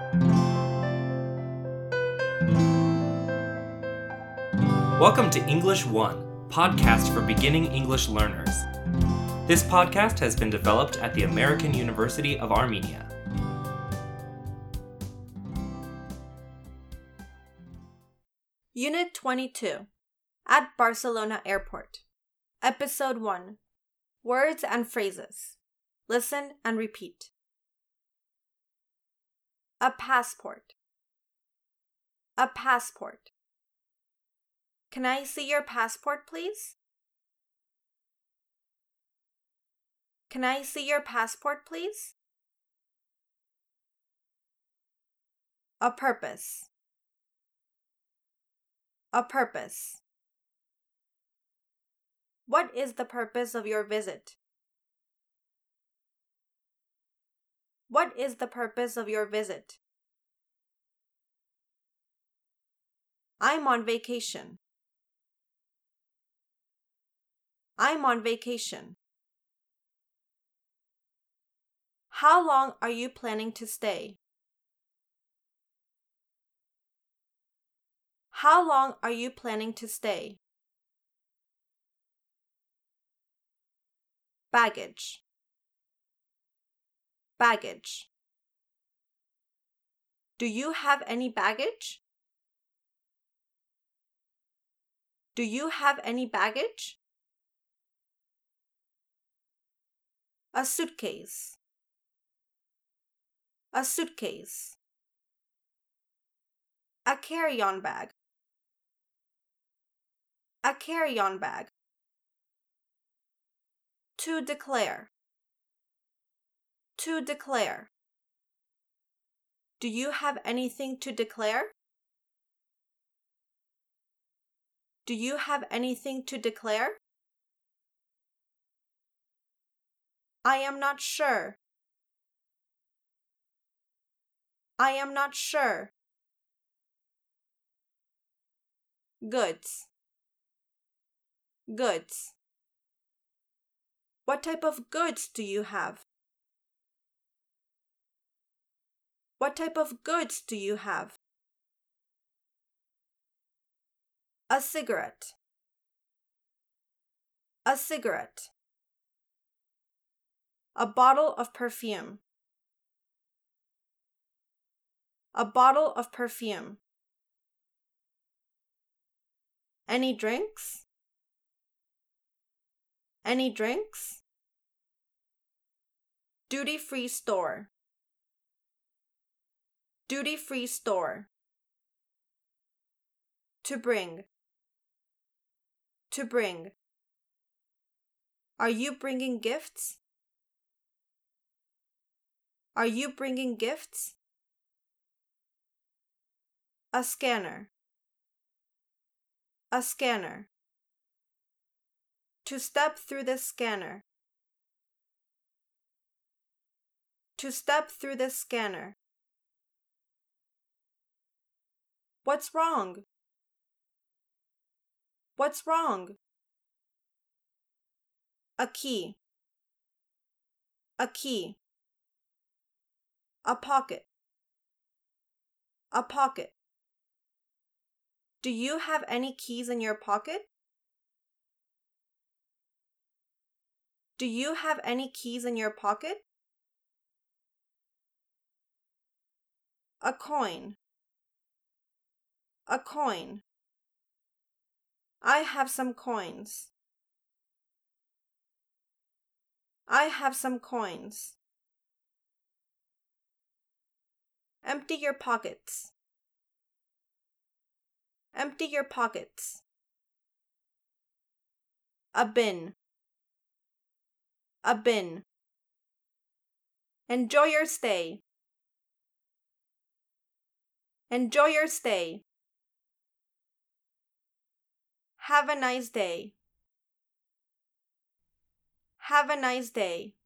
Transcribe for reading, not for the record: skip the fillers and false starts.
Welcome to English One, podcast for beginning English learners. This podcast has been developed at the American University of Armenia. Unit 22, at Barcelona Airport. Episode 1, Words and Phrases. Listen and repeat. A passport. A passport. Can I see your passport, please? Can I see your passport, please? A purpose. A purpose. What is the purpose of your visit? What is the purpose of your visit? I'm on vacation. I'm on vacation. How long are you planning to stay? How long are you planning to stay? Baggage. Baggage. Do you have any baggage? Do you have any baggage? A suitcase. A suitcase. A carry-on bag. A carry-on bag. To declare. To declare. Do you have anything to declare? Do you have anything to declare? I am not sure. I am not sure. Goods. Goods. What type of goods do you have? What type of goods do you have? A cigarette. A cigarette. A bottle of perfume. A bottle of perfume. Any drinks? Any drinks? Duty-free store. Duty-free store. To bring. To bring. Are you bringing gifts? Are you bringing gifts? A scanner. A scanner. To step through the scanner. To step through the scanner. What's wrong? What's wrong? A key. A key. A pocket. A pocket. Do you have any keys in your pocket? Do you have any keys in your pocket? A coin. A coin. I have some coins. I have some coins. Empty your pockets. Empty your pockets. A bin. A bin. Enjoy your stay. Enjoy your stay. Have a nice day. Have a nice day.